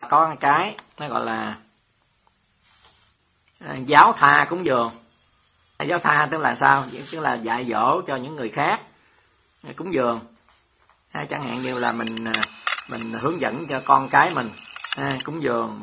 Có cái nó gọi là giáo tha cúng dường. Giáo tha tức là sao? Tức là dạy dỗ cho những người khác cúng dường. Chẳng hạn như là mình hướng dẫn cho con cái mình cúng dường,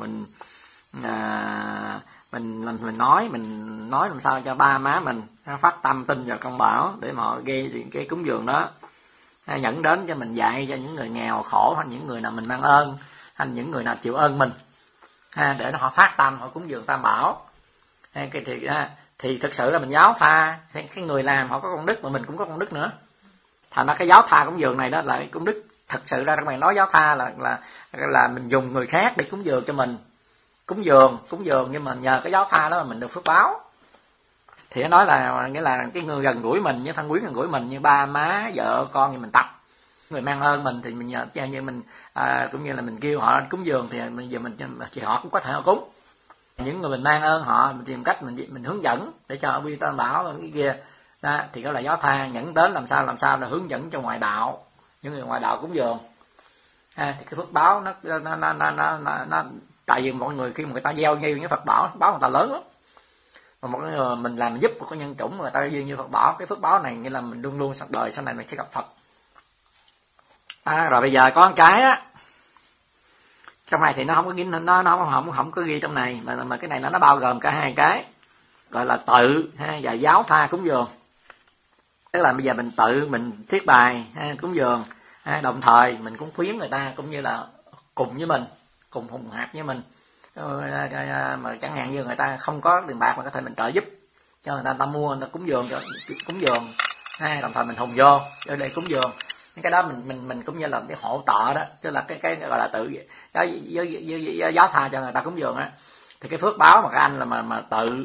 mình nói làm sao cho ba má mình phát tâm tin vào công bảo để mà họ gây cái cúng dường đó, dẫn đến cho mình dạy cho những người nghèo khổ, hay những người nào mình mang ơn, hay những người nào chịu ơn mình, để họ phát tâm họ cúng dường tam bảo. Thì thực sự là mình giáo tha, cái người làm họ có công đức mà mình cũng có công đức nữa. Thành ra cái giáo tha cúng dường này đó là cái công đức. Thật sự ra các bạn nói giáo tha là mình dùng người khác để cúng dường cho mình, cúng dường nhưng mà nhờ cái giáo tha đó mà mình được phước báo. Thì nó nói là nghĩa là cái người gần gũi mình, như thân quyến gần gũi mình, như ba má vợ con thì mình tập. Người mang ơn mình thì mình nhờ như mình cũng như là mình kêu họ cúng dường thì thì họ cũng có thể họ cúng. Những người mình mang ơn họ, mình tìm cách mình hướng dẫn để cho họ quy tam bảo cái kia đó, thì đó là giáo tha. Nhẫn đến làm sao là hướng dẫn cho ngoại đạo, những người ngoại đạo cúng dường. Thì cái phước báo nó tại vì mọi người khi mà người ta gieo như những Phật bảo, phước báo người ta lớn lắm. Mà một người mình làm giúp một cái nhân chủng người ta duyên như Phật bảo, cái phước báo này nghĩa là mình luôn luôn đời sau này mình sẽ gặp Phật. Rồi bây giờ có một cái á, trong này thì nó không có ghi, nó không có ghi trong này, mà cái này nó bao gồm cả hai cái, gọi là tự và giáo tha cúng dường. Tức là bây giờ mình tự mình thiết bài cúng dường, đồng thời mình cũng khuyến người ta cũng như là cùng với mình, cùng hùng hạp với mình. Mà chẳng hạn như người ta không có tiền bạc mà có thể mình trợ giúp cho người ta mua, người ta cúng dường, đồng thời mình hùng vô ở đây cúng dường. Cái đó mình cũng như là cái hỗ trợ đó, tức là cái gọi là tự giáo tha cho người ta cúng dường á. Thì cái phước báo mà các anh là mà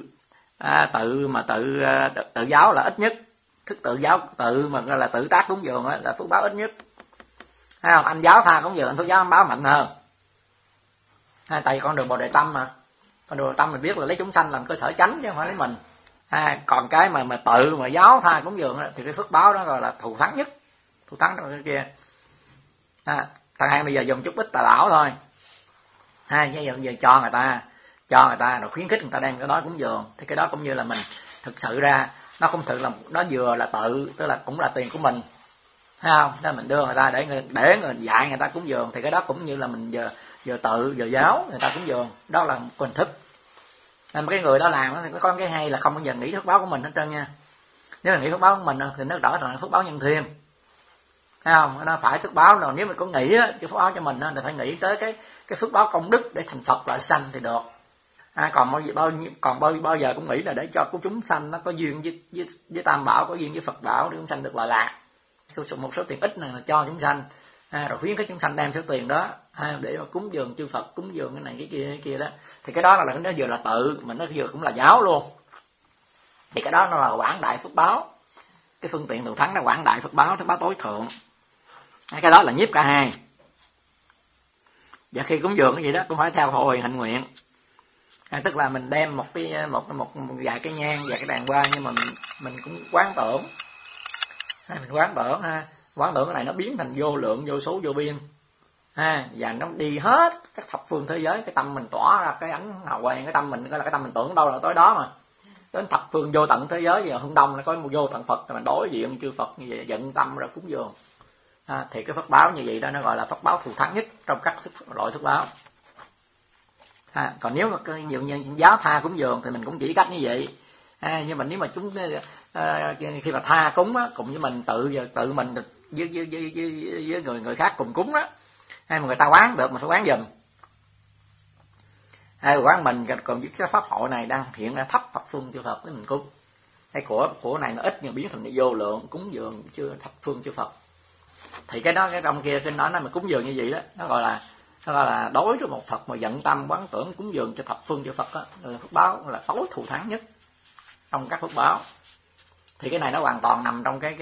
tự giáo là ít nhất, thức tự giáo tự mà gọi là tự tác cúng dường á là phước báo ít nhất. Thấy không? Anh giáo tha cúng dường, anh phước giáo báo mạnh hơn. Tại vì con đường Bồ Đề Tâm mà, con đường Bồ Đề Tâm mình biết là lấy chúng sanh làm cơ sở chánh chứ không phải lấy mình. Còn cái mà tự mà giáo tha cúng dường thì cái phước báo đó gọi là thù thắng nhất, thù thắng trong cái kia. Thằng An bây giờ dùng chút ít tà bảo thôi, giờ cho người ta rồi khuyến khích người ta đem cái đó cúng dường, thì cái đó cũng như là mình thực sự ra nó không thực là nó vừa là tự, tức là cũng là tiền của mình, thấy không? Nên mình đưa người ta để người dạy người ta cúng dường, thì cái đó cũng như là mình vừa tự vừa giáo người ta cúng dường, đó là một hình thức. Nên cái người đó làm thì có cái hay là không bao giờ nghĩ phước báo của mình hết trơn nha. Nếu là nghĩ phước báo của mình thì nó rõ ràng là phước báo nhân thiên, thấy không? Nó phải phước báo rồi, nếu mình có nghĩ á, cái phước báo cho mình thì phải nghĩ tới cái phước báo công đức để thành Phật lại sanh thì được. Còn bao giờ cũng nghĩ là để cho chúng sanh nó có duyên với Tam Bảo, có duyên với Phật Bảo để chúng sanh được lợi lạc. Một số tiền ít này là cho chúng sanh, rồi khuyến khích chúng sanh đem số tiền đó để mà cúng dường chư Phật, cúng dường cái này cái kia đó. Thì cái đó là nó vừa là tự mà nó vừa cũng là giáo luôn. Thì cái đó nó là quảng đại phước báo. Cái phương tiện thù thắng nó quảng đại phước báo tối thượng. Cái đó là nhiếp cả hai. Và khi cúng dường cái gì đó cũng phải theo hồi hạnh nguyện. Tức là mình đem một vài cái nhang, vài cái đàn hoa, nhưng mà mình cũng quán tưởng. Mình quán tưởng cái này nó biến thành vô lượng, vô số, vô biên. Và nó đi hết các thập phương thế giới, cái tâm mình tỏa ra cái ánh hào quang, cái tâm mình gọi là cái tâm mình tưởng đâu là tới đó mà. Đến thập phương vô tận thế giới, giờ hướng đông nó có một vô tận Phật, mình đối diện chư Phật như vậy, dẫn tâm ra cúng dường. Thì cái phước báo như vậy đó nó gọi là phước báo thù thắng nhất trong các loại phước báo. Còn nếu mà ví dụ như giáo tha cúng dường thì mình cũng chỉ cách như vậy. Nhưng mà nếu mà chúng khi mà tha cúng á, cùng với mình tự mình với người khác cùng cúng đó, hay mà người ta quán được mà phải quán giùm. Quán mình còn với cái pháp hội này đang hiện ra thấp thập phương chư Phật với mình cúng. Cái của này nó ít nhưng biến thành vô lượng cúng dường chưa thập phương chư Phật. Thì cái đó cái trong kia kinh nói mà cúng dường như vậy đó, nó gọi là đối với một Phật mà vận tâm quán tưởng cúng dường cho thập phương chư Phật đó, là phước báo là tối thù thắng nhất trong các phước báo. Thì cái này nó hoàn toàn nằm trong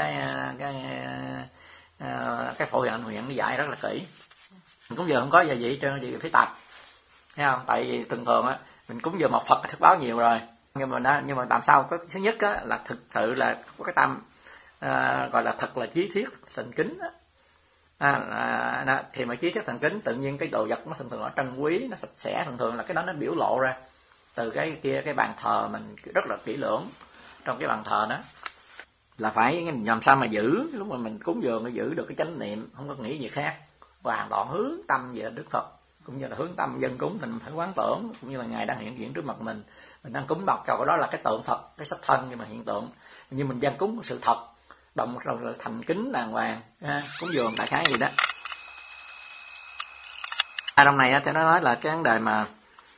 cái phổ hiện nguyện nó dạy rất là kỹ. Mình cúng dường không có gì vậy trơn, gì phải tập, thấy không? Tại vì thường á mình cúng dường một Phật phước báo nhiều rồi, nhưng mà làm sao có thứ nhất á là thực sự là có cái tâm gọi là thật là chí thiết thành kính á, Thì mà trí thức thành kính, tự nhiên cái đồ vật nó thường thường nó trân quý, nó sạch sẽ, thường thường là cái đó nó biểu lộ ra từ cái bàn thờ mình rất là kỹ lưỡng. Trong cái bàn thờ đó là phải làm sao mà giữ, lúc mà mình cúng dường nó giữ được cái chánh niệm, không có nghĩ gì khác, hoàn toàn hướng tâm về Đức Phật, cũng như là hướng tâm dân cúng, thì mình phải quán tưởng cũng như là Ngài đang hiện diện trước mặt mình đang cúng bọc cầu, đó là cái tượng Phật, cái sắc thân, nhưng mà hiện tượng như mình dân cúng sự thật, đồng thành kính đàng hoàng, cúng dường đại khái gì đó. Trong này thì nó nói là cái vấn đề mà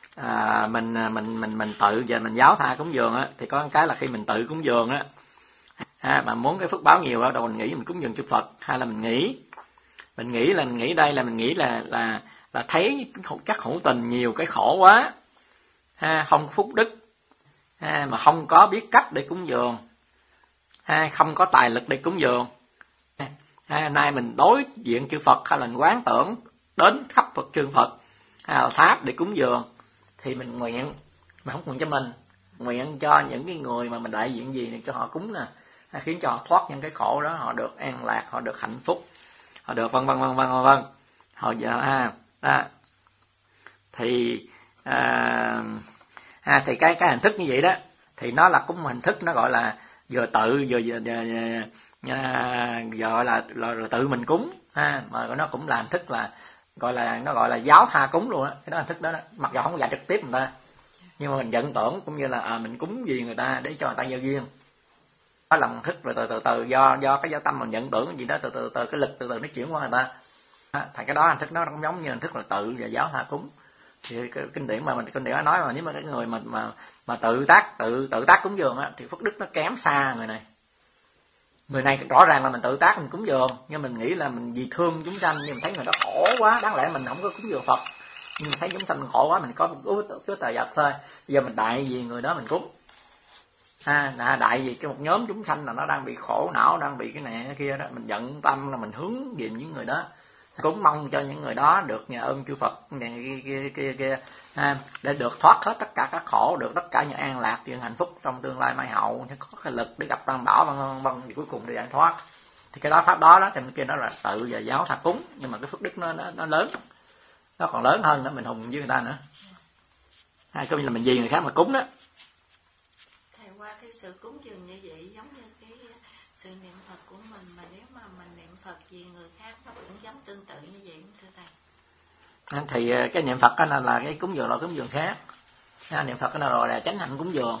mình tự và mình giáo tha cúng dường á, thì có cái là khi mình tự cúng dường á, mà muốn cái phước báo nhiều đó, đầu mình nghĩ mình cúng dường chư Phật, hay là mình nghĩ đây là mình nghĩ là thấy chắc hữu tình nhiều cái khổ quá, không có phúc đức, mà không có biết cách để cúng dường, không có tài lực để cúng dường. Nay mình đối diện chư Phật, hay là mình quán tưởng đến khắp Phật chư Phật, hay là tháp để cúng dường, thì mình nguyện, mà không nguyện cho mình, nguyện cho những cái người mà mình đại diện gì này cho họ cúng nè, khiến cho họ thoát những cái khổ đó, họ được an lạc, họ được hạnh phúc, họ được vân vân. Họ thì thì cái hình thức như vậy đó, thì nó là cũng hình thức, nó gọi là vừa tự vừa gọi là tự mình cúng, mà nó cũng là hình thức là gọi là giáo tha cúng luôn á, cái đó hình thức đó, mặc dù không có dạy trực tiếp người ta, nhưng mà mình vận tưởng cũng như là mình cúng gì người ta để cho người ta giao duyên. Đó là hình thức, rồi từ do cái giáo tâm mình nhận tưởng gì đó, từ cái lực từ nó chuyển qua người ta. Thành cái đó hình thức nó cũng giống như hình thức là tự và giáo tha cúng. Thì cái kinh điển nói mà nếu mà cái người mà tự tác cúng dường á, thì phước đức nó kém xa người này rõ ràng là mình tự tác mình cúng dường, nhưng mình nghĩ là mình vì thương chúng sanh, nhưng mình thấy người đó khổ quá, đáng lẽ mình không có cúng dường Phật, nhưng mình thấy chúng sanh khổ quá, mình có cái tài vật thôi, bây giờ mình đại vì người đó mình cúng, đại vì cái một nhóm chúng sanh là nó đang bị khổ não, đang bị cái này cái kia đó, mình giận tâm là mình hướng về những người đó, cũng mong cho những người đó được nhờ ơn chư Phật kia để được thoát hết tất cả các khổ, được tất cả những an lạc, những hạnh phúc trong tương lai mai hậu, có cái lực để gặp tam bảo vân thì cuối cùng để giải thoát. Thì cái đó pháp đó thì bên kia đó là tự và giáo tha cúng, nhưng mà cái phước đức nó lớn, nó còn lớn hơn nữa, mình hùng với người ta nữa, coi như là mình vì người khác mà cúng đó. Thầy, qua cái sự cúng dường như vậy giống như cái sự niệm Phật của mình, mà nếu mà mình niệm Phật vì người khác nó cũng giống tương tự như vậy không thưa thầy? Thì cái niệm Phật đó là cái cúng dường, là cúng dường khác. Niệm Phật cái nào rồi là chánh hạnh cúng dường.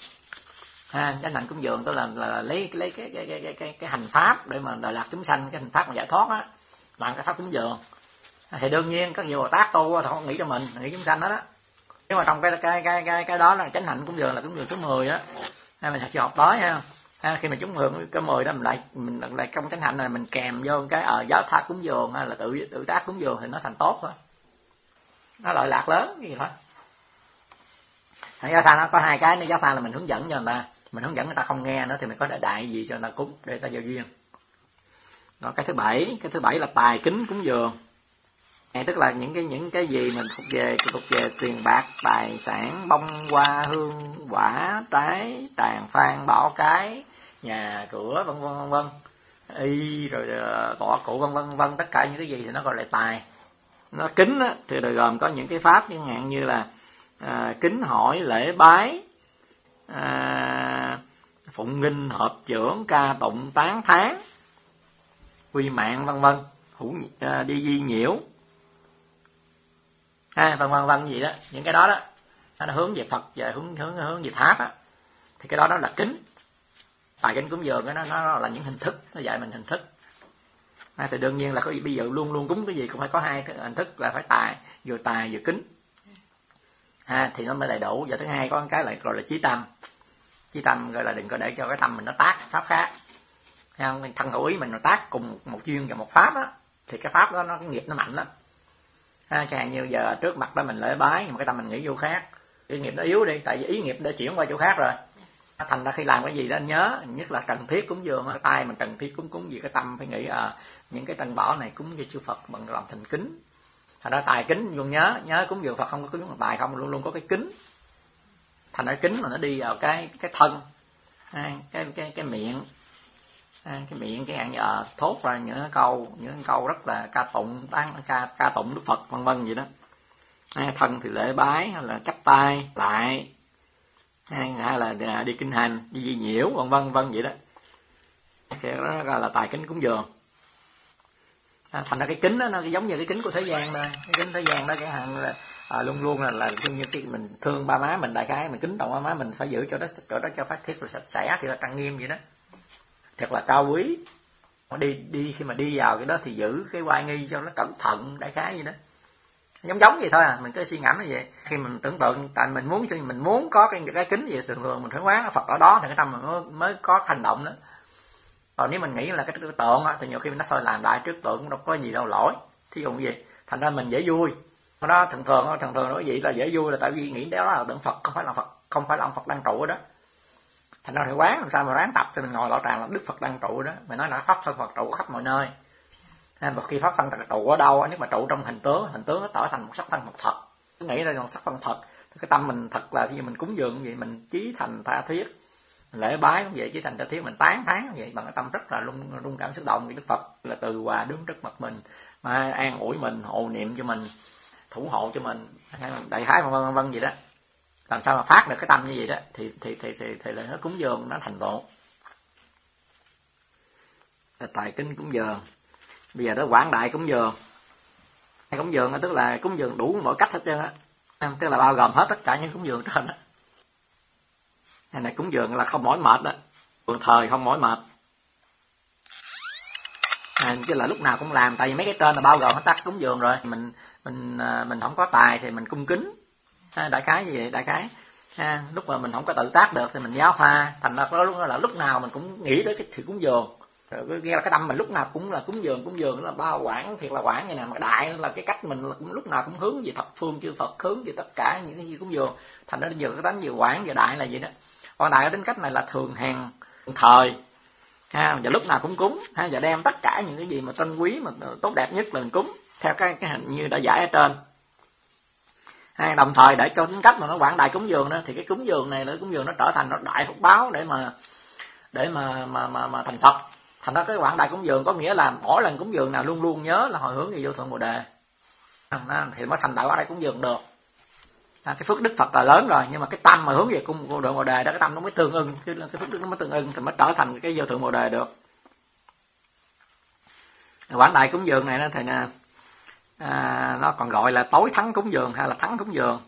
Chánh hạnh cúng dường tức là lấy cái hành pháp để mà đòi lạc chúng sanh, cái hành pháp mà giải thoát á, làm cái pháp cúng dường. Thì đương nhiên các vị Bồ Tát tu thì không nghĩ cho mình, nghĩ chúng sanh đó đó. Nhưng mà trong cái đó là chánh hạnh cúng dường, là cúng dường số 10 á. Mình chưa học tới ha. Khi mà chúng hưởng cái 10 đó, mình lại trong chánh hạnh này mình kèm vô cái giáo tha cúng dường, hay là tự tác cúng dường, thì nó thành tốt thôi. Nó lợi lạc lớn cái gì thôi. Giáo tha nó có hai cái, giáo tha là mình hướng dẫn cho người ta, mình hướng dẫn người ta không nghe nữa thì mình có đại gì cho người ta cúng để người ta giao duyên. Đó, cái thứ bảy là tài kính cúng dường. Tức là những cái gì mình thuộc về tiền bạc, tài sản, bông hoa, hương quả, trái, tràng phan, bảo cái, nhà cửa vân vân, y rồi tọa cụ vân vân, tất cả những cái gì thì nó gọi là tài. Nó kính á, thì rồi gồm có những cái pháp chẳng hạn như là kính hỏi, lễ bái, phụng nghinh, hợp trưởng, ca tụng, tán thán, quy mạng vân vân, đi di nhiễu, vân vân gì đó, những cái đó đó nó hướng về Phật, về hướng về tháp á, thì cái đó là kính. Tài kính cúng dường nó là những hình thức, nó dạy mình hình thức. Thì đương nhiên là có bây giờ luôn cúng cái gì cũng phải có hai cái hình thức, là phải tài vừa kính, thì nó mới đầy đủ. Và thứ hai có cái lại gọi là chí tâm, gọi là đừng có để cho cái tâm mình nó tác pháp khác. Thân khẩu ý mình nó tác cùng một duyên và một pháp á, thì cái pháp đó nó cái nghiệp nó mạnh lắm. Chẳng hạn như giờ trước mặt đó mình lễ bái, nhưng mà cái tâm mình nghĩ vô khác, cái nghiệp nó yếu đi, tại vì ý nghiệp đã chuyển qua chỗ khác rồi. Thành ra khi làm cái gì đó anh nhớ, nhất là cần thiết cúng dường, cái tay mình cần thiết cúng gì, cái tâm phải nghĩ những cái tân bảo này cúng cho chư Phật bằng lòng thành kính. Thành ra tài kính luôn, nhớ cúng dường Phật không có cúng bằng tài không, luôn có cái kính. Thành ra kính là nó đi vào cái thân, cái miệng, cái miệng cái hạn thốt ra những câu rất là ca tụng Đức Phật vân vân vậy đó. Thân thì lễ bái hay là chắp tay lại, hay là đi kinh hành, đi di nhiễu vân vân vậy đó. Cái đó là tài kính cúng dường. Thành ra cái kính đó nó giống như cái kính của thế gian thôi. Cái kính thế gian đó cái hàng là luôn luôn là như cái mình thương ba má mình, đại khái mình kính trọng ba má mình phải giữ chỗ đó cho phát thiết rồi sạch sẽ thì là trang nghiêm vậy đó, thật là cao quý. Đi khi mà đi vào cái đó thì giữ cái oai nghi cho nó cẩn thận, đại khái vậy đó. Giống vậy thôi mình cứ suy ngẫm như vậy. Khi mình tưởng tượng tại mình muốn có cái kính gì thường mình phải quán Phật ở đó thì cái tâm mình mới có hành động đó. Còn nếu mình nghĩ là cái tượng thì nhiều khi mình nói thôi làm đại trước tượng cũng đâu có gì đâu lỗi, thí dụ như vậy. Thành ra mình dễ vui. Đó thường thường nói vậy là dễ vui là tại vì nghĩ đó là tượng Phật, không phải là ông Phật đang trụ ở đó. Thành ra phải quán làm sao mà ráng tập thì mình ngồi rõ ràng là Đức Phật đang trụ đó. Mình nói là pháp thân Phật trụ khắp mọi nơi. Một khi pháp thân trụ ở đâu, nếu mà trụ trong hình tướng nó trở thành một sắc thân Phật thật. Cứ nghĩ là một sắc thân thật, thì cái tâm mình thật là khi mình cúng dường như vậy, mình chí thành tha thiết, mình lễ bái cũng vậy, chí thành tha thiết, mình tán thán vậy bằng cái tâm rất là rung cảm xúc động. Đức Phật là từ hòa đứng trước mặt mình, mà an ủi mình, hộ niệm cho mình, thủ hộ cho mình, đại khái vân vân vậy đó. Làm sao mà phát được cái tâm như vậy đó thì là nó cúng dường nó thành tựu. Tài kính cúng dường. Bây giờ đó quảng đại cúng dường. Cúng dường tức là cúng dường đủ mọi cách hết trơn á, tức là bao gồm hết tất cả những cúng dường trên đó. Này cúng dường là không mỏi mệt đó, thường thời không mỏi mệt. Chứ là lúc nào cũng làm, tại vì mấy cái trên là bao gồm hết tất cúng dường rồi. Mình không có tài thì mình cung kính, đại khái như vậy, đại khái. Lúc mà mình không có tự tác được thì mình giáo hoa, thành ra là lúc nào mình cũng nghĩ tới cái sự cúng dường. Rồi nghe là cái tâm mình lúc nào cũng là cúng dường là bao quảng, thiệt là quảng như nào mà đại là cái cách mình là cũng lúc nào cũng hướng về thập phương chư Phật, hướng về tất cả những cái gì cúng dường. Thành ra giờ cái tánh vừa quảng vừa đại là vậy đó. Còn đại cái tính cách này là thường hàng thời, và lúc nào cũng cúng, và đem tất cả những cái gì mà trân quý mà tốt đẹp nhất là mình cúng theo cái hình như đã giải ở trên. Đồng thời để cho tính cách mà nó quảng đại cúng dường đó, thì cái cúng dường này là cúng dường nó trở thành nó đại phúc báo để mà thành Phật. Thành ra cái quảng đại cúng dường có nghĩa là mỗi lần cúng dường nào luôn luôn nhớ là hồi hướng về vô thượng Bồ Đề, thì mới thành đại quảng đại cúng dường được. Cái phước đức Phật là lớn rồi, nhưng mà cái tâm mà hướng về cung vô thượng Bồ Đề đó, cái tâm nó mới tương ưng, cái phước đức nó mới tương ưng thì mới trở thành cái vô thượng Bồ Đề được. Quảng đại cúng dường này đó thì nó còn gọi là tối thắng cúng dường hay là thắng cúng dường.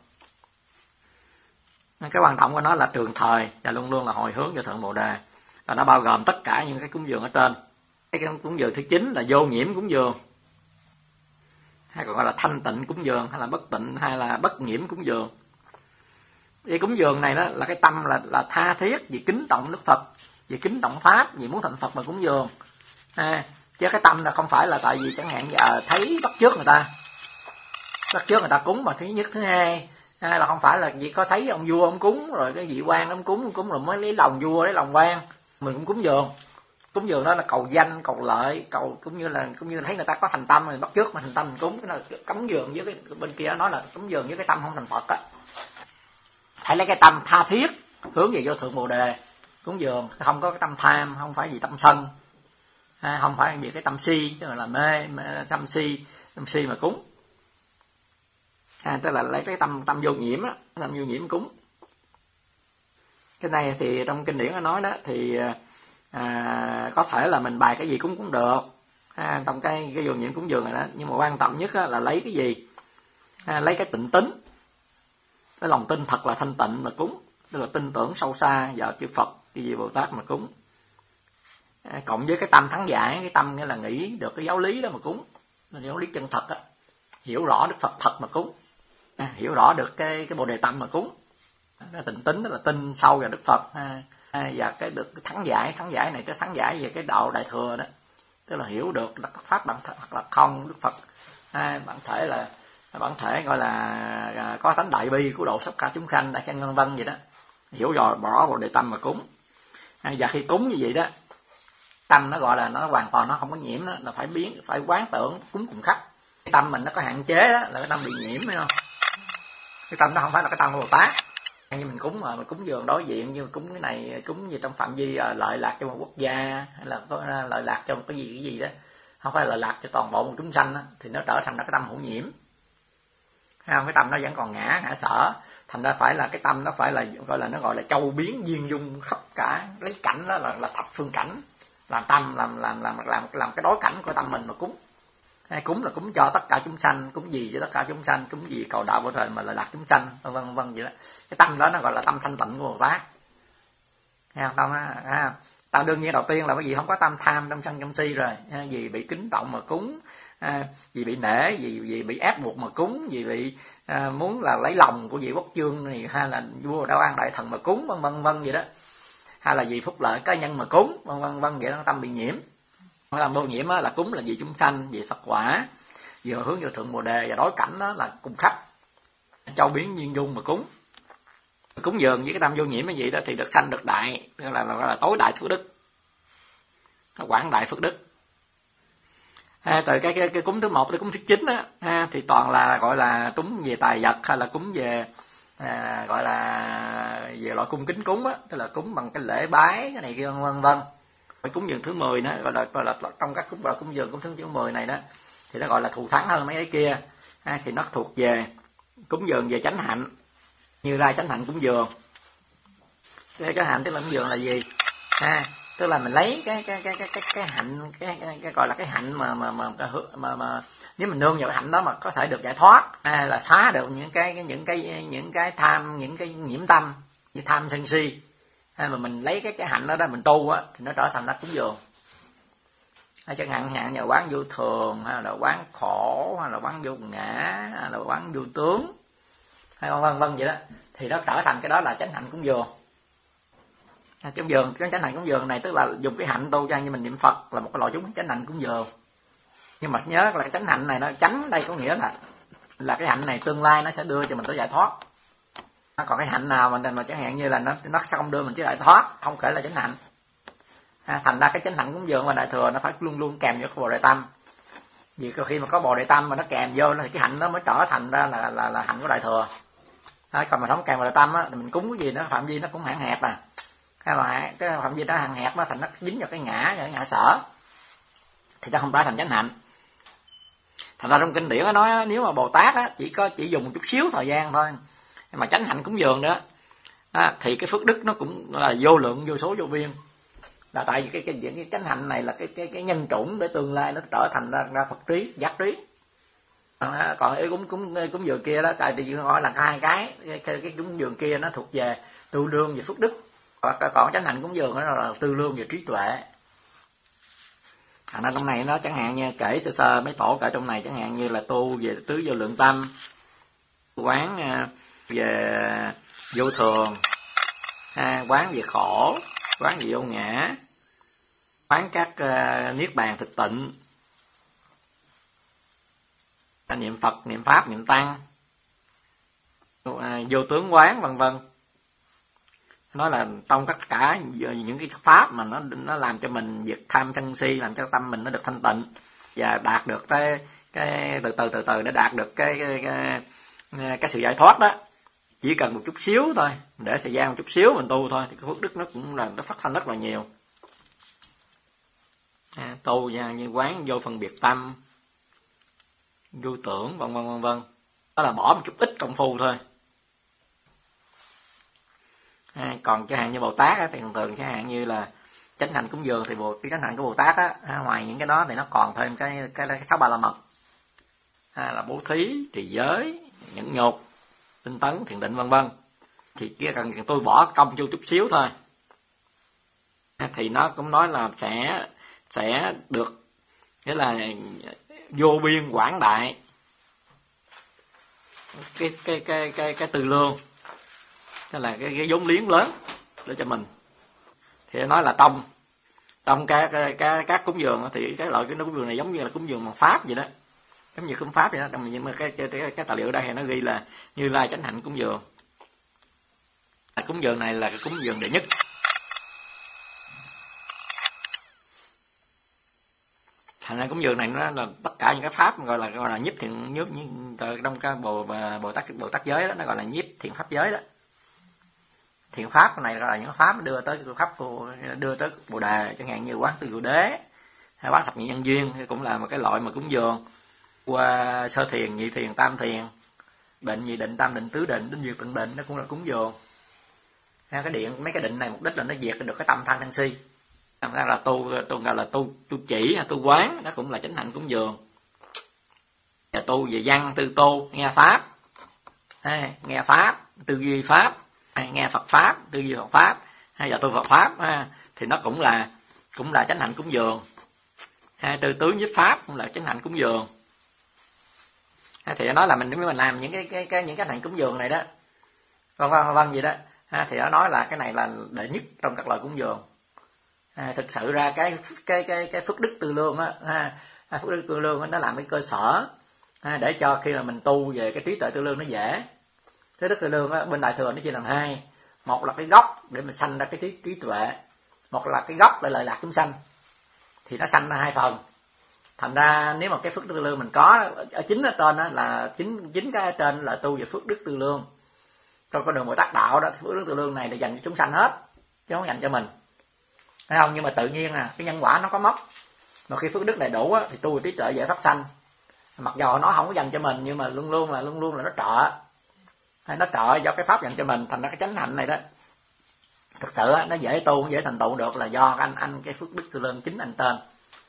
Cái quan trọng của nó là trường thời và luôn luôn là hồi hướng về thượng Bồ Đề, và nó bao gồm tất cả những cái cúng dường ở trên. Cái cúng dường thứ 9 là vô nhiễm cúng dường, hay còn gọi là thanh tịnh cúng dường, hay là bất tịnh, hay là bất nhiễm cúng dường. Cái cúng dường này đó là cái tâm là tha thiết vì kính trọng Đức Phật, vì kính trọng pháp, vì muốn thành Phật mà cúng dường. Chứ cái tâm là không phải là tại vì chẳng hạn giờ thấy bắt chước người ta cúng mà thứ nhất, thứ hai là không phải là chỉ có thấy ông vua ông cúng rồi cái vị quan ông cúng rồi mới lấy lòng vua lấy lòng quan mình cũng cúng dường đó là cầu danh cầu lợi, cầu cũng như thấy người ta có thành tâm rồi bắt chước mà thành tâm mình cúng. Cái là cấm dường với cái bên kia nói là cúng dường với cái tâm không thành Phật á. Hãy lấy cái tâm tha thiết hướng về vô thượng Bồ Đề cúng dường, không có cái tâm tham, không phải vì tâm sân, không phải vì cái tâm si, tức là mê tâm si mà cúng. Tức là lấy cái tâm vô nhiễm á, tâm vô nhiễm cúng. Cái này thì trong kinh điển nó nói đó thì có thể là mình bài cái gì cũng được trong cái vô nhiễm cúng dường này đó, nhưng mà quan trọng nhất là lấy cái gì, lấy cái tịnh tính, cái lòng tin thật là thanh tịnh mà cúng, tức là tin tưởng sâu xa vào chư Phật, cái gì Bồ Tát mà cúng, cộng với cái tâm thắng giải, cái tâm nghĩa là nghĩ được cái giáo lý đó mà cúng, giáo lý chân thật á, hiểu rõ Đức Phật thật mà cúng, hiểu rõ được cái Bồ Đề tâm mà cúng. Tịnh tính tức là tin sâu vào Đức Phật, và cái được cái thắng giải này, cái thắng giải về cái đạo Đại Thừa đó, tức là hiểu được là pháp bản thể hoặc là không Đức Phật, bản thể gọi là có tánh đại bi của độ tất cả chúng sanh, đại chân vân vân vậy đó, hiểu rõ Bồ Đề tâm mà cúng. Và khi cúng như vậy đó, tâm nó gọi là nó hoàn toàn nó không có nhiễm đó, là phải quán tưởng cúng cùng khách. Cái tâm mình nó có hạn chế đó, là cái tâm bị nhiễm, phải không? Cái tâm nó không phải là cái tâm của Bồ Tát, như mình cúng mà cúng dường đối diện, như cúng cái này cúng gì trong phạm vi lợi lạc cho một quốc gia, hay là có lợi lạc cho một cái gì đó, không phải lợi lạc cho toàn bộ một chúng sanh đó, thì nó trở thành cái tâm hữu nhiễm. Không, cái tâm nó vẫn còn ngã sở, thành ra phải là cái tâm nó phải là gọi là châu biến duyên dung khắp cả, lấy cảnh đó là thập phương cảnh, làm tâm làm cái đối cảnh của tâm mình mà cúng. Hay cúng là cúng cho tất cả chúng sanh, cúng gì cho tất cả chúng sanh, cúng gì cầu đạo của trời mà là lạc chúng sanh, vân vân vậy đó. Cái tâm đó nó gọi là tâm thanh tịnh của Bồ Tát. Thấy không? Tâm á, ta đương nhiên đầu tiên là cái gì không có tâm tham, tâm sân, tâm si rồi, gì bị kính trọng mà cúng, gì bị nể, gì bị ép buộc mà cúng, gì bị muốn là lấy lòng của vị quốc vương này, hay là vua Đạo An đại thần mà cúng, vân vân vậy đó, hay là vì phúc lợi cá nhân mà cúng, vân vân vậy đó, tâm bị nhiễm. Làm vô nhiễm là cúng là vì chúng sanh, vì Phật quả, vì hướng vô thượng Bồ đề, và đối cảnh đó là cùng khắp châu biến duyên dung mà cúng. Cúng dường với cái tâm vô nhiễm cái gì đó thì được sanh được đại, là tối đại phước đức, quảng đại phước đức. Từ cái cúng thứ 1 tới cúng thứ 9 á, thì toàn là gọi là cúng về tài vật, hay là cúng về gọi là về loại cung kính cúng á, tức là cúng bằng cái lễ bái cái này kia vân vân. Cái cúng dường thứ 10 đó gọi là trong các cúng dường cúng thứ 10 này đó thì nó gọi là thù thắng hơn mấy cái kia, thì nó thuộc về cúng dường về chánh hạnh, Như Lai chánh hạnh cúng dường. Cái hạnh tức là cúng dường là gì? Tức là mình lấy cái hạnh, cái gọi là cái hạnh mà nếu mình nương vào cái hạnh đó mà có thể được giải thoát, là phá được những cái tham, những cái nhiễm tâm như tham sân si, mà mình lấy cái hạnh đó mình tu á thì nó trở thành nó cúng dường. Chẳng hạn như quán vô thường, hay là quán khổ, hay là quán vô ngã, hay là quán vô tướng, hay vân vân vậy đó, thì nó trở thành cái đó là chánh hạnh cúng dường. Cúng dường, cái chánh hạnh cúng dường này tức là dùng cái hạnh tu cho như mình niệm Phật là một cái loại chúng chánh hạnh cúng dường. Nhưng mà nhớ là cái chánh hạnh này nó chánh đây có nghĩa là cái hạnh này tương lai nó sẽ đưa cho mình tới giải thoát. Còn cái hạnh nào mà chẳng hạn như là nó sẽ không đưa mình tới giải thoát, không kể là chánh hạnh. Thành ra cái chánh hạnh cúng dường và đại thừa nó phải luôn luôn kèm với cái bồ đề tâm. Vì khi mà có bồ đề tâm mà nó kèm vô thì cái hạnh đó mới trở thành ra là hạnh của đại thừa. Còn mà không kèm bồ đề tâm á thì mình cúng cái gì nó phạm vi nó cũng hạn hẹp à. Hay là cái phạm vi nó hạn hẹp nó thành nó dính vào cái ngã sở thì nó không trở thành chánh hạnh. Thành ra trong kinh điển nó nói nếu mà Bồ Tát á chỉ dùng một chút xíu thời gian thôi mà chánh hạnh cúng dường đó thì cái phước đức nó cũng là vô lượng vô số vô biên. Là tại vì cái chánh hạnh này là cái nhân chủng để tương lai nó trở thành ra Phật trí, giác trí. Còn cái cúng dường kia đó tại vì gọi là hai cái cúng dường kia nó thuộc về tư lương về phước đức, còn chánh hạnh cúng dường nó là tư lương về trí tuệ. Thành ra trong này nó chẳng hạn như kể sơ mấy tổ kể trong này, chẳng hạn như là tu về tứ vô lượng tâm, quán về vô thường, quán về khổ, quán về vô ngã, quán các niết bàn thực tịnh, niệm Phật, niệm Pháp, niệm Tăng, vô tướng quán vân vân. Nói là trong tất cả những cái pháp mà nó làm cho mình diệt tham sân si, làm cho tâm mình nó được thanh tịnh và đạt được cái từ từ để đạt được cái sự giải thoát đó, chỉ cần một chút xíu thôi, để thời gian một chút xíu mình tu thôi thì cái phước đức nó cũng là nó phát thanh rất là nhiều. Tu như quán vô phân biệt tâm, vô tưởng vân vân, đó là bỏ một chút ít công phu thôi. Còn chẳng hạn như Bồ Tát á, thì thường chẳng hạn như là chánh hạnh cúng dường thì cái chánh hạnh của Bồ Tát á, ngoài những cái đó thì nó còn thêm cái 6 ba la mật, là bố thí, trì giới, nhẫn nhục, tinh tấn, thiền định vân vân. Thì chỉ cần tôi bỏ công vô chút xíu thôi thì nó cũng nói là sẽ được, nghĩa là vô biên quảng đại cái từ lương, đó là cái vốn liếng lớn để cho mình. Thì nói là trong các cúng dường thì cái loại cúng dường này giống như là cúng dường bằng pháp vậy đó, giống như khâm pháp vậy đó. Nhưng mà cái tài liệu đây thì nó ghi là Như Lai chánh hạnh cúng dường. Cúng dường này là cái cúng dường đệ nhất. Thành ra cúng dường này nó là tất cả những cái pháp gọi là nhiếp thiện, trong cái Bồ Tát giới đó, nó gọi là nhiếp thiện pháp giới đó. Thiện pháp cái này là những pháp đưa tới đưa tới Bồ đề, chẳng hạn như quán Tư Diệu Đế hay quán Thập Nhị Nhân Duyên, thì cũng là một cái loại mà cúng dường. Qua sơ thiền, nhị thiền, tam thiền, định, nhị định, tam định, tứ định đến diệt tận định, nó cũng là cúng dường. Cái điện, mấy cái định này mục đích là nó diệt được cái tâm tham sân si. Làm ra là tu gọi là tu chỉ, tu quán, nó cũng là chánh hạnh cúng dường. Và tu về văn, tư tô, nghe pháp, nghe pháp, tư duy pháp, nghe Phật pháp, tư duy Phật pháp, hay là tu Phật pháp, thì nó cũng là chánh hạnh cúng dường. Tư tướng nhiếp pháp cũng là chánh hạnh cúng dường. Thì nó nói là mình làm những cái hạnh cúng dường này đó, vân gì đó, thì nó nói là cái này là đệ nhất trong các loại cúng dường. Thực sự ra cái phước đức tư lương á, phước đức tư lương á, nó làm cái cơ sở để cho khi mà mình tu về cái trí tuệ tư lương nó dễ. Thế đức tư lương á, bên Đại Thừa nó chia làm hai, một là cái gốc để mình sanh ra cái trí tuệ, một là cái gốc để lợi lạc chúng sanh, thì nó sanh ra hai phần. Thành ra nếu mà cái phước đức tư lương mình có ở chính ở trên đó là chính cái ở trên là tu về phước đức tư lương. Trong con đường Bồ Tát đạo đó thì phước đức tư lương này để dành cho chúng sanh hết, chứ không dành cho mình, thấy không? Nhưng mà tự nhiên cái nhân quả nó có mất, mà khi phước đức đầy đủ thì tu về trí tuệ dễ phát sanh. Mặc dù nó không có dành cho mình, nhưng mà luôn luôn là nó trợ, nó trợ do cái pháp dành cho mình. Thành ra cái chánh hạnh này đó thực sự nó dễ tu, dễ thành tựu được là do anh cái phước đức tư lương chính anh tên.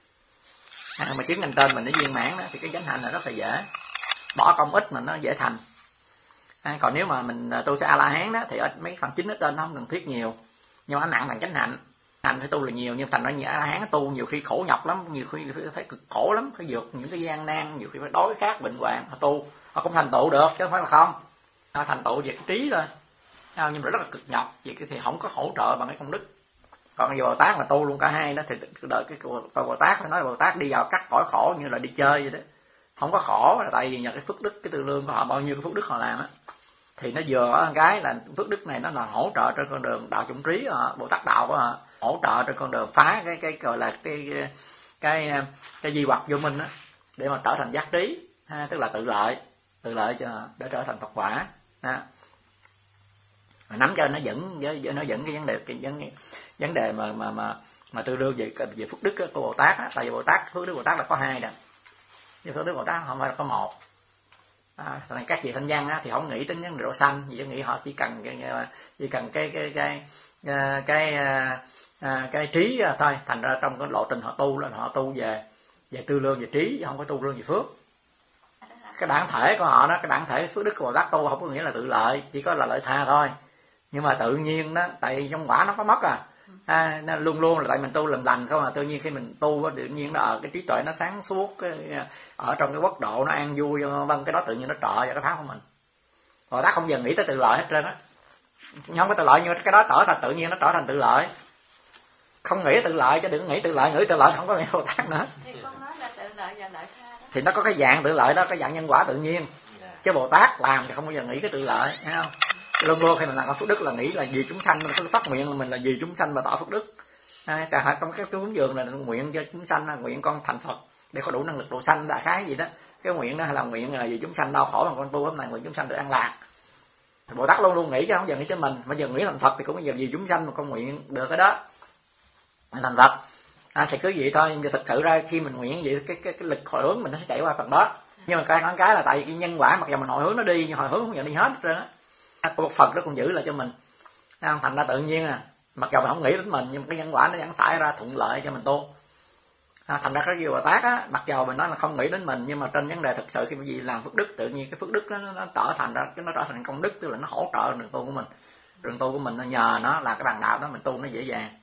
Mà chứng anh tên mình nó viên mãn đó, thì cái chánh hạnh là rất là dễ, bỏ công ít mà nó dễ thành. Còn nếu mà mình tu sẽ A La Hán đó thì ở mấy phần chính ở tên nó không cần thiết nhiều, nhưng mà nặng bằng chánh hạnh. Hành phải tu là nhiều, nhưng thành ra như A La Hán tu nhiều khi khổ nhọc lắm, nhiều khi thấy cực khổ lắm, phải vượt những cái gian nan, nhiều khi phải đói khát bệnh hoạn, họ tu họ cũng thành tựu được, chứ không phải là không. Họ thành tựu về cái trí thôi, nhưng mà rất là cực nhọc, vì cái thì không có hỗ trợ bằng cái công đức. Còn Bồ Tát mà tu luôn cả hai đó thì đợi cái Bồ Tát phải nói là Bồ Tát đi vào cắt cõi khổ như là đi chơi vậy đó, không có khổ, là tại vì nhờ cái phước đức, cái tư lương của họ, bao nhiêu cái phước đức họ làm á, thì nó vừa ở cái là phước đức này nó là hỗ trợ trên con đường đạo chủng trí của họ, Bồ Tát đạo của họ, hỗ trợ trên con đường phá cái gọi là cái di hoặc vô minh á, để mà trở thành giác trí, tức là tự lợi cho để trở thành Phật quả. Mà nắm cho nó dẫn cái vấn đề mà tư lương về phước đức của Bồ Tát á. Tại vì phước đức Bồ Tát là có hai đó, chứ phước đức Bồ Tát không phải là có một. Này các vị thanh văn á, thì không nghĩ đến vấn đề độ sanh, chỉ nghĩ họ chỉ cần cái trí thôi. Thành ra trong cái lộ trình họ tu là họ tu về tư lương về trí, không có tu lương về phước. Cái bản thể của họ đó, cái bản thể phước đức của Bồ Tát tu không có nghĩa là tự lợi, chỉ có là lợi tha thôi. Nhưng mà tự nhiên đó, tại trong quả nó có mất nó luôn luôn là tại mình tu làm lành không. Tự nhiên khi mình tu tự nhiên nó cái trí tuệ nó sáng suốt, ở trong cái quốc độ nó an vui vân, cái đó tự nhiên nó trợ vào cái pháp của mình. Bồ Tát không giờ nghĩ tới tự lợi hết trơn á, không có tự lợi, nhưng cái đó trở thành tự nhiên, nó trở thành tự lợi. Không nghĩ tự lợi, chứ đừng nghĩ tự lợi không có nghĩa Bồ Tát nữa. Thì con nói là tự lợi và lợi tha đó. Thì nó có cái dạng tự lợi đó, cái dạng nhân quả tự nhiên. Chứ Bồ Tát làm thì không bao giờ nghĩ cái tự lợi, thấy không? Luôn luôn khi mình làm phước đức là nghĩ là vì chúng sanh, mình có phát nguyện là mình là vì chúng sanh mà tạo phước đức. Cả trong cái cúng dường là nguyện cho chúng sanh, nguyện con thành Phật để có đủ năng lực độ sanh đại khái gì đó. Cái nguyện đó là nguyện là vì chúng sanh đau khổ, mà con tu hôm nay nguyện chúng sanh được an lạc. Bồ Tát luôn luôn nghĩ chứ không giờ nghĩ cho mình, mà giờ nghĩ thành Phật thì cũng giờ vì chúng sanh mà con nguyện được cái đó thành Phật. Thì cứ vậy thôi. Nhưng thực sự ra khi mình nguyện vậy cái lực hồi hướng mình nó sẽ chạy qua phần đó. Nhưng mà cái là tại vì cái nhân quả, mặc dù mình hồi hướng nó đi, nhưng hồi hướng không giờ đi hết trơn á. Một phần đó còn giữ lại cho mình. Thành ra tự nhiên mặc dù mình không nghĩ đến mình, nhưng cái nhân quả nó vẫn xảy ra thuận lợi cho mình tu. Thành ra cái Bồ Tát á, mặc dù mình nói là không nghĩ đến mình, nhưng mà trên vấn đề thực sự khi mà gì làm phước đức, tự nhiên cái phước đức nó trở thành công đức, tức là nó hỗ trợ đường tu của mình. Đường tu của mình nó nhờ nó là cái bằng đạo đó mình tu nó dễ dàng.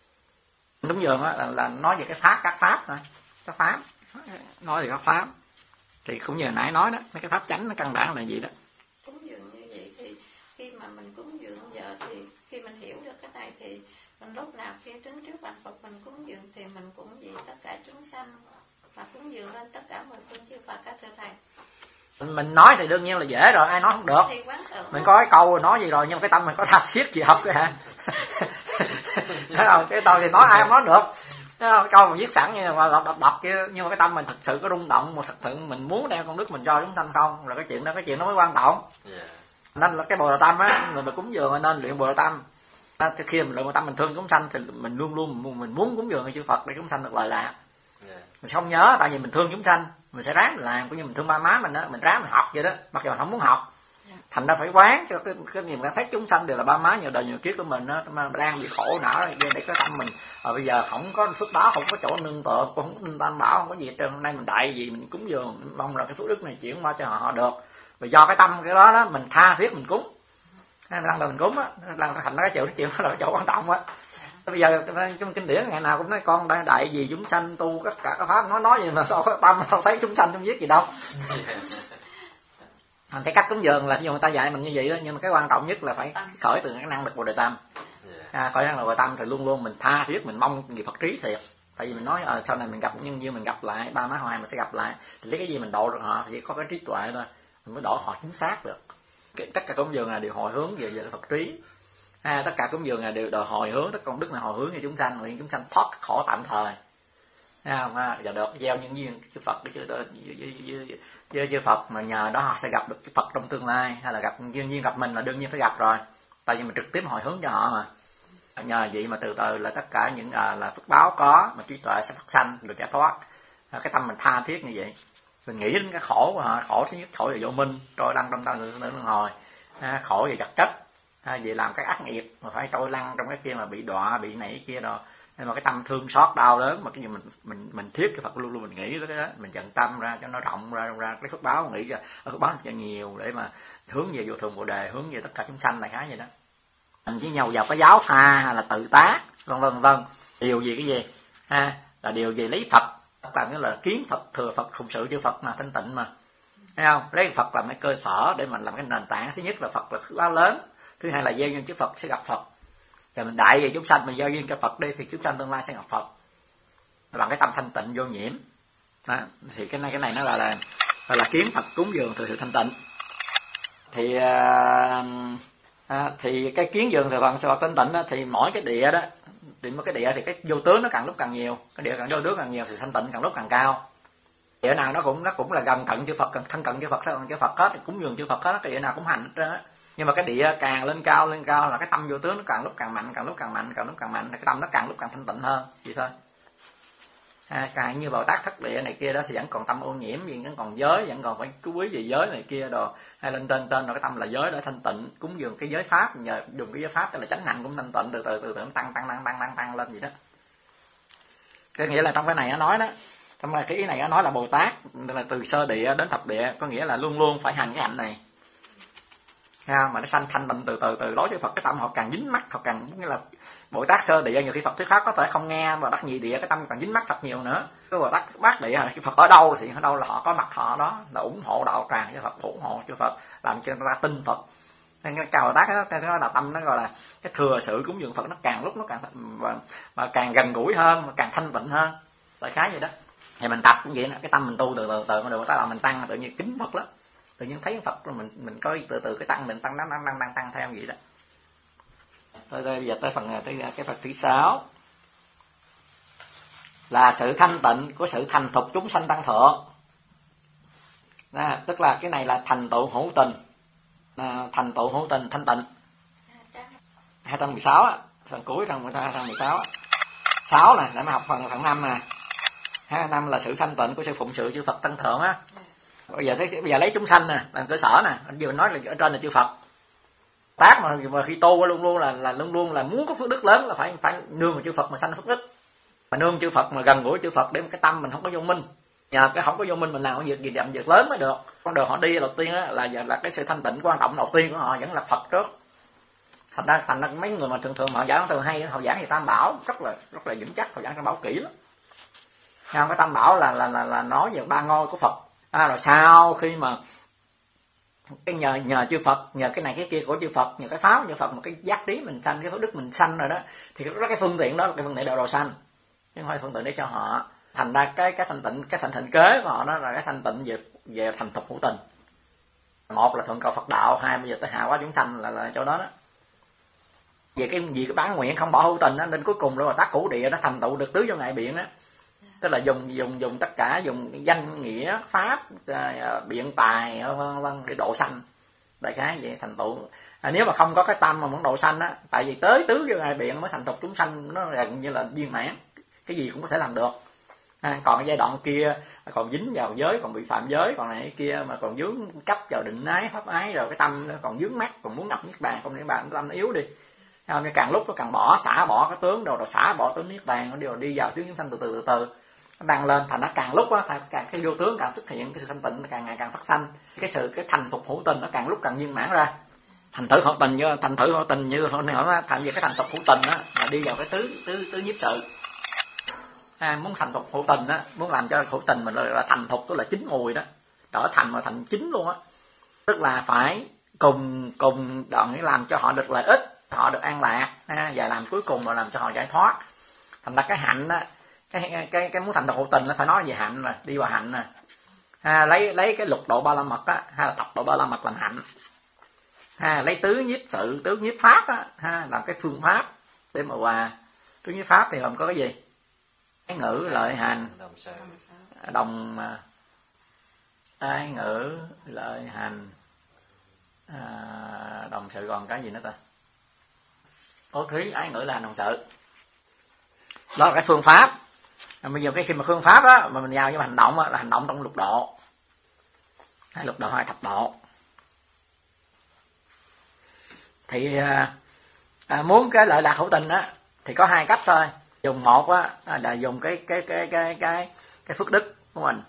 Đúng giờ là nói về các pháp thôi, các pháp nói về các pháp thì cũng như nãy nói đó, mấy cái pháp chánh nó căn bản là gì đó. Cúng dường như vậy thì khi mà mình cúng dường giờ thì khi mình hiểu được cái này thì mình lúc nào khi đứng trước bàn Phật mình cúng dường thì mình cũng vì tất cả chúng sanh và cúng dường lên tất cả mười phương chư Phật các thưa thầy. Mình nói thì đương nhiên là dễ rồi, ai nói không được. Mình có cái câu nói gì rồi, nhưng mà cái tâm mình có tha thiết gì không hả? Thấy không? Cái câu thì nói ai không nói được. Thấy không? Câu mình viết sẵn như mà đọc kia, nhưng mà cái tâm mình thực sự có rung động, một thực sự mình muốn đem công đức mình cho chúng sanh không, là cái chuyện đó mới quan trọng. Nên là cái Bồ Đề Tâm á, người mà cúng dường nên luyện Bồ Đề Tâm. Khi mình luyện Bồ Đề Tâm mình thương chúng sanh thì mình luôn luôn mình muốn cúng dường cho chư Phật để chúng sanh được lợi lạc. Mình không nhớ tại vì mình thương chúng sanh, mình sẽ ráng mình làm, cũng như mình thương ba má mình đó, mình ráng mình học vậy đó, mặc dù mình không muốn học. Thành ra phải quán cho cái niềm cảm thấy chúng sanh đều là ba má nhiều đời nhiều kiếp của mình đó, mà đang bị khổ não để cái tâm mình bây giờ không có phước báo, không có chỗ nương tựa, cũng không có tin Tam Bảo, không có gì hết trơn. Hôm nay mình đại gì mình cúng dường, mong là cái phước đức này chuyển qua cho họ được. Và do cái tâm cái đó mình tha thiết mình cúng, lần đầu mình cúng á, lần thành ra cái chuyện đó là cái chỗ quan trọng á. Bây giờ trong kinh điển ngày nào cũng nói con đang đại gì chúng sanh tu tất cả các pháp, nói gì mà sao có tâm đâu thấy chúng sanh không biết gì đâu. Thành cái cách cúng dường là người ta dạy mình như vậy đó, nhưng mà cái quan trọng nhất là phải khởi từ cái năng lực Bồ Đề Tâm. Khởi năng lực Bồ Đề Tâm thì luôn luôn mình tha thiết mình mong gì Phật trí thiệt. Tại vì mình nói sau này mình gặp nhân duyên mình gặp lại ba má hoài mình sẽ gặp lại, thì lấy cái gì mình độ được họ, chỉ có cái trí tuệ thôi mình mới độ họ chính xác được. Tất cả cúng dường là đều hồi hướng về Phật trí. Tất cả cúng dường là đều đòi hồi hướng, tất cả công đức là hồi hướng cho chúng sanh, nguyện chúng sanh thoát khổ tạm thời. Giờ được gieo nhân duyên chư Phật với chư Phật, mà nhờ đó họ sẽ gặp được chư Phật trong tương lai, hay là gặp nhân duyên gặp mình là đương nhiên phải gặp rồi, tại vì mình trực tiếp hồi hướng cho họ mà. Nhờ vậy mà từ từ là tất cả những là phước báo có, mà trí tuệ sẽ phát sanh được giải thoát. Cái tâm mình tha thiết như vậy, mình nghĩ đến cái khổ của họ. Khổ thứ nhất khổ về vô minh, trôi lăn trong tam luân hồi, khổ về vật chất, vì làm các ác nghiệp mà phải trôi lăn trong cái kia, mà bị đọa bị này kia rồi. Nhưng mà cái tâm thương xót đau đớn, mà cái gì mình thiết cái Phật luôn luôn mình nghĩ tới cái đó, mình chận tâm ra cho nó rộng ra cái phước báo, nghĩ ra phước báo cho nhiều để mà hướng về vô thường Bồ Đề, hướng về tất cả chúng sanh, là khá vậy đó. Mình với nhau vào có giáo tha hay là tự tác vân vân, điều gì cái gì là điều gì lấy Phật làm cái là kiến Phật, thừa Phật, phụng sự chư Phật mà thanh tịnh mà, thấy không? Lấy Phật làm cái cơ sở để mình làm cái nền tảng. Thứ nhất là Phật là phước báo lớn, thứ hai là gieo duyên chư Phật sẽ gặp Phật. Và mình đại về chúng sanh, mình gieo duyên cho Phật đi thì chúng sanh tương lai sẽ gặp Phật bằng cái tâm thanh tịnh vô nhiễm đó. Thì cái này nó là kiến Phật cúng dường từ sự thanh tịnh. Thì cái kiến dường từ Phật thanh tịnh đó, thì mỗi cái địa đó, thì cái địa thì cái vô tướng nó càng lúc càng nhiều, cái địa càng vô tướng càng nhiều thì thanh tịnh càng lúc càng cao. Địa nào nó cũng là gần cận chư Phật, thân cận chư Phật, thân cận chư Phật hết, thì cúng dường chư Phật hết, cái địa nào cũng hành hết trơn á. Nhưng mà cái địa càng lên cao là cái tâm vô tướng nó càng lúc càng mạnh, cái tâm nó càng lúc càng thanh tịnh hơn, vậy thôi. Càng như Bồ Tát thất địa này kia đó thì vẫn còn tâm ô nhiễm, vẫn còn giới, vẫn còn phải chú ý về giới này kia đồ, hay lên trên rồi cái tâm là giới để thanh tịnh, cúng dường cái giới pháp, nhờ dùng cái giới pháp tức là chánh hạnh cũng thanh tịnh, từ từ nó tăng lên vậy đó. Cái nghĩa là trong cái này nó nói đó, trong cái ý này nó nói là Bồ Tát là từ sơ địa đến thập địa, có nghĩa là luôn luôn phải hành cái hạnh này. Mà nó sanh thanh tịnh từ từ đối với Phật, cái tâm họ càng dính mắt, họ càng nghĩa là Bồ Tát sơ địa nhiều khi Phật thuyết pháp có thể không nghe, và đắc nhị địa cái tâm càng dính mắt Phật nhiều nữa. Cái Bồ Tát bát địa Phật ở đâu thì ở đâu là họ có mặt họ đó, là ủng hộ đạo tràng cho Phật, ủng hộ cho Phật, làm cho người ta tin Phật. Nên cái cao Bồ Tát đó là tâm nó gọi là cái thừa sự cúng dường Phật, nó càng lúc nó càng và càng gần gũi hơn, và càng thanh tịnh hơn, đại khái vậy đó. Thì mình tập cũng vậy đó, cái tâm mình tu từ từ mà được ta làm mình tăng, tự nhiên kính Phật lắm, tự nhiên thấy Phật rồi mình coi từ cái tăng mình tăng theo vậy đó. Thôi bây giờ tới phần cái phần thứ 6 là sự thanh tịnh của sự thành thục chúng sanh tăng thượng. Tức là cái này là thành tựu hữu tình, thành tựu hữu tình thanh tịnh. 216 á, phần cuối trong 216 á. 6 nè, để mà học phần 5 nè. 5 là sự thanh tịnh của sự phụng sự chư Phật tăng thượng á. Bây giờ lấy chúng sanh nè làm cơ sở nè, anh vừa nói là ở trên là chư Phật. Tác mà khi tu luôn luôn là muốn có phước đức lớn là phải nương vào chư Phật mà sanh phước đức. Mà nương chư Phật mà gần gũi chư Phật để cái tâm mình không có vô minh. Nhờ cái không có vô minh mình làm cái việc gì việc lớn mới được. Con đường họ đi đầu tiên á là cái sự thanh tịnh quan trọng đầu tiên của họ vẫn là Phật trước. Thành ra mấy người mà thường họ giảng từ hay, họ giảng thì Tam Bảo rất là vững chắc, họ giảng Tam Bảo kỹ lắm. Cái Tam Bảo là nói về ba ngôi của Phật. Rồi sau khi mà cái nhờ chư Phật, nhờ cái này cái kia của chư Phật, nhờ cái pháo chư Phật, một cái giác trí mình sanh, cái phước đức mình sanh rồi đó, thì cái phương tiện đó là cái phương tiện độ sanh, chứ không phải phương tiện để cho họ. Thành ra cái thanh tịnh, cái thành thịnh kế của họ đó là cái thanh tịnh về thành thục hữu tình. Một là thuận cầu Phật đạo, hai bây giờ tới hạ hóa chúng sanh là chỗ đó đó. Về cái bán nguyện không bỏ hữu tình đó, nên cuối cùng rồi tác cửu địa nó thành tựu được tứ vô ngại biện đó. Tức là dùng tất cả, dùng danh nghĩa pháp, biện tài vân để độ sanh. đại khái vậy thành tựu. Nếu mà không có cái tâm mà muốn độ sanh á, tại vì tới tứ vô ngài biện mới thành thục chúng sanh, nó gần như là viên mãn, cái gì cũng có thể làm được. Còn cái giai đoạn kia còn dính vào giới, còn bị phạm giới, còn này kia mà còn vướng chấp vào định ái pháp ái, rồi cái tâm nó còn vướng mắc, còn muốn nhập niết bàn, không niết bàn tâm nó yếu đi. Nhưng càng lúc nó càng xả bỏ cái tướng rồi xả bỏ tướng niết bàn, nó đều đi vào tướng chúng sanh từ từ nó đăng lên, thành nó càng lúc á, càng cái vô tướng càng xuất hiện, cái sự thanh tịnh càng ngày càng phát sanh, cái thành thục hữu tình nó càng lúc càng viên mãn ra. Thành thử hữu tình như hồi nãy thành về cái thành thục hữu tình á là đi vào cái tứ nhiếp sự. Muốn thành thục hữu tình á, muốn làm cho hữu tình mình là thành thục, tức là chín mùi đó, trở thành mà thành chín luôn á, tức là phải cùng đoạn để làm cho họ được lợi ích, họ được an lạc, và làm cuối cùng là làm cho họ giải thoát. Thành ra cái hạnh á, cái muốn thành thục hữu tình nó phải nói về hạnh rồi, đi vào hạnh nè. Lấy cái lục độ ba la mật á, hay là thập độ ba la mật làm hạnh. Lấy tứ nhiếp sự, tứ nhiếp pháp á, làm cái phương pháp để mà hòa. Tứ nhiếp pháp thì gồm có cái gì? Ái ngữ lợi hành, ái ngữ lợi hành, đồng sự, còn cái gì nữa ta? Bố thí, ái ngữ lợi hành, đồng sự. Đó là cái phương pháp. Bây giờ khi mà phương pháp á mà mình vào với hành động á, là hành động trong lục độ, hay lục độ hay thập độ. Thì muốn cái lợi lạc hữu tình á thì có hai cách thôi. Dùng một á là dùng cái phước đức của mình,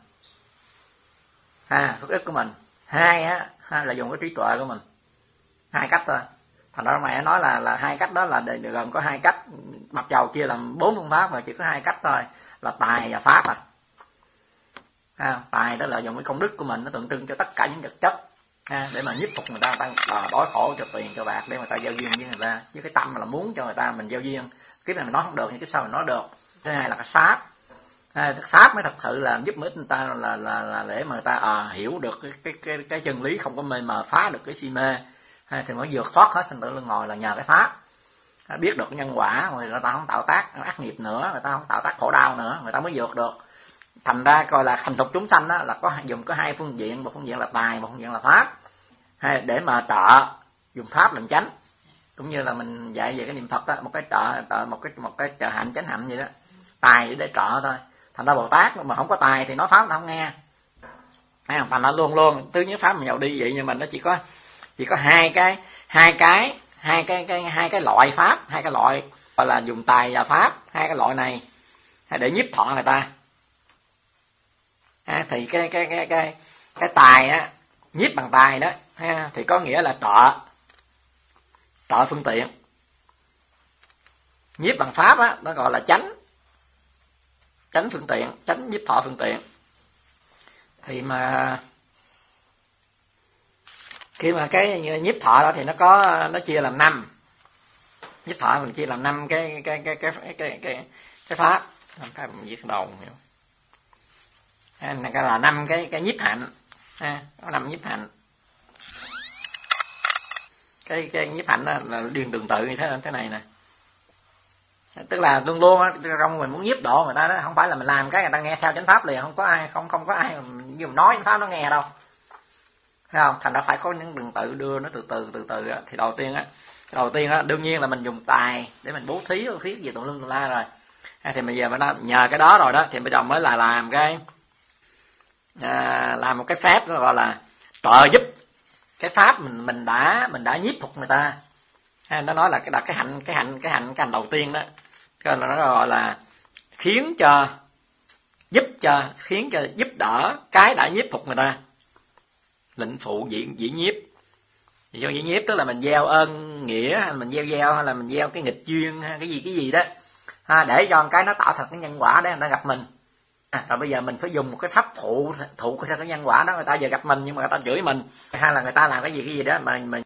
phước đức của mình. Hai á là dùng cái trí tuệ của mình. Hai cách thôi. Thành ra mày nói là hai cách đó là gồm có hai cách, mặc dầu chia làm 4 phương pháp mà chỉ có hai cách thôi, là tài và pháp tài đó là dùng cái công đức của mình, nó tượng trưng cho tất cả những vật chất để mà nhiếp phục người ta đói khổ cho tiền cho bạc để người ta giao duyên với người ta, với cái tâm là muốn cho người ta mình giao duyên. Kiếp này mình nói không được nhưng kiếp sau mình nói được. Thứ hai là cái pháp. Pháp mới thật sự là giúp ích người ta là để mà người ta hiểu được cái chân lý, không có mê mờ, phá được cái si mê, thì mới vượt thoát hết sinh tử luân hồi là nhờ cái pháp. Biết được cái nhân quả, người ta không tạo tác ác nghiệp nữa, người ta không tạo tác khổ đau nữa, người ta mới vượt được. Thành ra coi là thành thục chúng sanh đó là dùng có hai phương diện, một phương diện là tài, một phương diện là pháp. Để mà trợ dùng pháp làm chánh, cũng như là mình dạy về cái niệm Phật đó, một cái trợ hạnh chánh hạnh vậy đó. Tài để trợ thôi. Thành ra Bồ Tát mà không có tài thì nói pháp ta không nghe. Thành ra luôn tứ nhiếp pháp mình nhậu đi vậy, nhưng mà nó chỉ có hai cái loại pháp, hai cái loại gọi là dùng tài và pháp, hai cái loại này để nhiếp thọ người ta. Thì cái tài á, nhiếp bằng tài đó thì có nghĩa là trợ phương tiện. Nhiếp bằng pháp á nó gọi là chánh phương tiện, chánh nhiếp thọ phương tiện. Thì mà khi mà cái nhiếp thọ đó thì nó chia làm 5. Nhiếp thọ mình chia làm 5 cái pháp. Cái mình viết đầu hiểu. Này cái là 5 cái nhiếp hạnh. Có 5 nhiếp hạnh. Cái nhiếp hạnh là điền tương tự như thế này nè. Tức là luôn luôn á, trong mình muốn nhiếp độ người ta đó, không phải là mình làm cái người ta nghe theo chánh pháp liền, không có ai như mình nói chánh pháp nó nghe đâu. Thấy không? Thành ra phải có những đường tự đưa nó từ từ á. Thì đầu tiên á đương nhiên là mình dùng tài để mình bố thí về tụng lưng tụng la rồi. Thì bây giờ mình nhờ cái đó rồi đó thì bây giờ mới là làm một cái phép nó gọi là trợ giúp. Cái pháp mình đã nhiếp phục người ta. Nó nói là cái hạnh đầu tiên đó. Cái là nó gọi là khiến cho giúp đỡ cái đã nhiếp phục người ta. Lệnh phụ dĩ nhiếp. Dĩ nhiếp tức là mình gieo ơn nghĩa, hay mình gieo hay là mình gieo cái nghịch duyên hay cái gì đó. Để cho cái nó tạo thành cái nhân quả để người ta gặp mình. Rồi bây giờ mình phải dùng một cái pháp phụ thụ theo cái nhân quả đó, người ta giờ gặp mình nhưng mà người ta chửi mình, hay là người ta làm cái gì đó mà